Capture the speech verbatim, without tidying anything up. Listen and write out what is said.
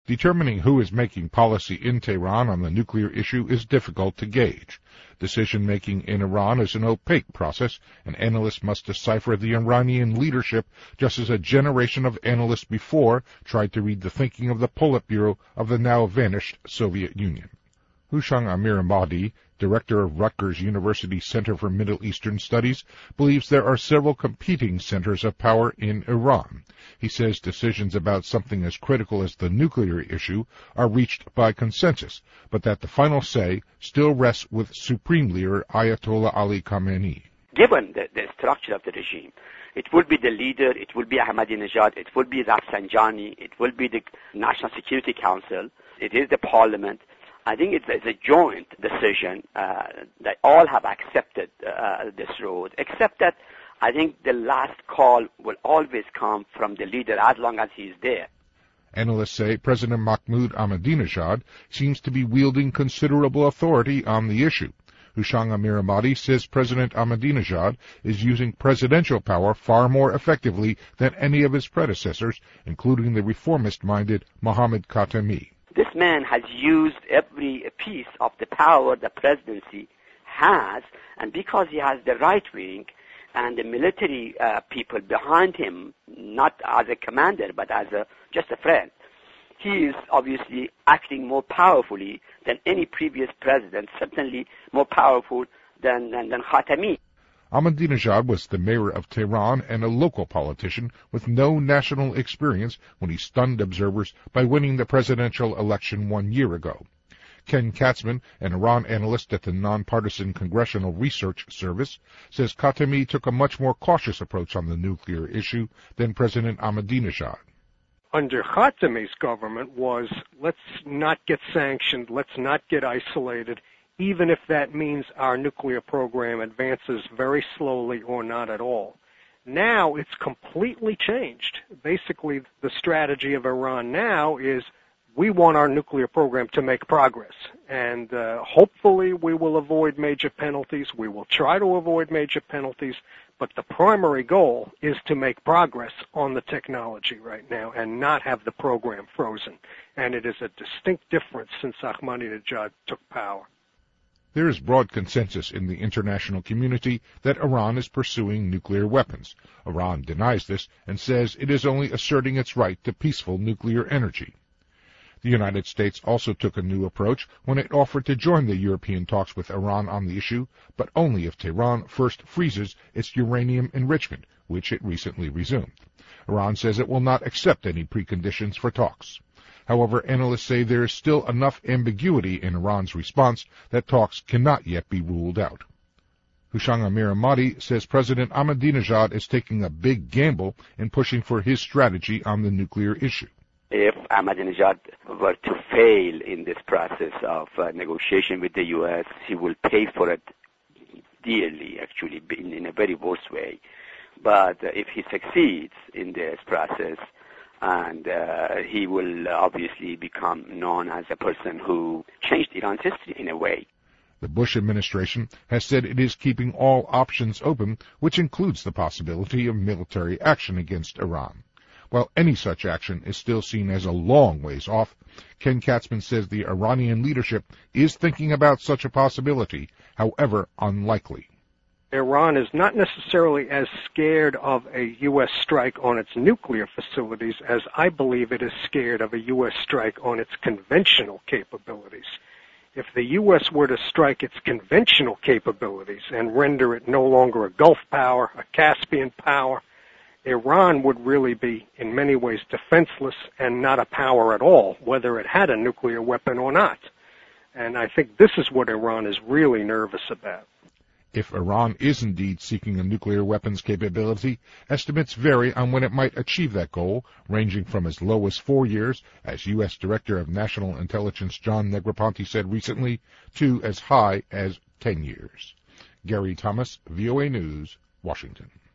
Determining who is making policy in Tehran on the nuclear issue is difficult to gauge. Decision-making in Iran is an opaque process, and analysts must decipher the Iranian leadership just as a generation of analysts before tried to read the thinking of the Politburo of the now-vanished Soviet Union. Hushang Amirabadi, director of Rutgers University Center for Middle Eastern Studies, believes there are several competing centers of power in Iran. He says decisions about something as critical as the nuclear issue are reached by consensus, but that the final say still rests with Supreme Leader Ayatollah Ali Khamenei. Given the, the structure of the regime, it will be the leader, it will be Ahmadinejad, it will be Rafsanjani, it will be the National Security Council, it is the parliament. I think it's, it's a joint decision uh, that all have accepted uh, this road, except that I think the last call will always come from the leader as long as he's there. Analysts say President Mahmoud Ahmadinejad seems to be wielding considerable authority on the issue. Hushang Amirabadi says President Ahmadinejad is using presidential power far more effectively than any of his predecessors, including the reformist-minded Mohammad Khatami. This man has used every piece of the power the presidency has, and because he has the right wing and the military uh, people behind him, not as a commander but as a just a friend, he is obviously acting more powerfully than any previous president, certainly more powerful than, than, than Khatami. Ahmadinejad was the mayor of Tehran and a local politician with no national experience when he stunned observers by winning the presidential election one year ago. Ken Katzman, an Iran analyst at the nonpartisan Congressional Research Service, says Khatami took a much more cautious approach on the nuclear issue than President Ahmadinejad. Under Khatami's government was, let's not get sanctioned, let's not get isolated, even if that means our nuclear program advances very slowly or not at all. Now it's completely changed. Basically, the strategy of Iran now is we want our nuclear program to make progress, and uh, hopefully we will avoid major penalties. We will try to avoid major penalties, but the primary goal is to make progress on the technology right now and not have the program frozen. And it is a distinct difference since Ahmadinejad took power. There is broad consensus in the international community that Iran is pursuing nuclear weapons. Iran denies this and says it is only asserting its right to peaceful nuclear energy. The United States also took a new approach when it offered to join the European talks with Iran on the issue, but only if Tehran first freezes its uranium enrichment, which it recently resumed. Iran says it will not accept any preconditions for talks. However, analysts say there is still enough ambiguity in Iran's response that talks cannot yet be ruled out. Hushang Amirabadi says President Ahmadinejad is taking a big gamble in pushing for his strategy on the nuclear issue. If Ahmadinejad were to fail in this process of uh, negotiation with the U S, he will pay for it dearly, actually, in, in a very worse way. But uh, if he succeeds in this process, and uh, he will obviously become known as a person who changed Iran's history in a way. The Bush administration has said it is keeping all options open, which includes the possibility of military action against Iran. While any such action is still seen as a long ways off, Ken Katzman says the Iranian leadership is thinking about such a possibility, however unlikely. Iran is not necessarily as scared of a U S strike on its nuclear facilities as I believe it is scared of a U S strike on its conventional capabilities. If the U S were to strike its conventional capabilities and render it no longer a Gulf power, a Caspian power, Iran would really be in many ways defenseless and not a power at all, whether it had a nuclear weapon or not. And I think this is what Iran is really nervous about. If Iran is indeed seeking a nuclear weapons capability, estimates vary on when it might achieve that goal, ranging from as low as four years, as U S Director of National Intelligence John Negroponte said recently, to as high as ten years. Gary Thomas, V O A News, Washington.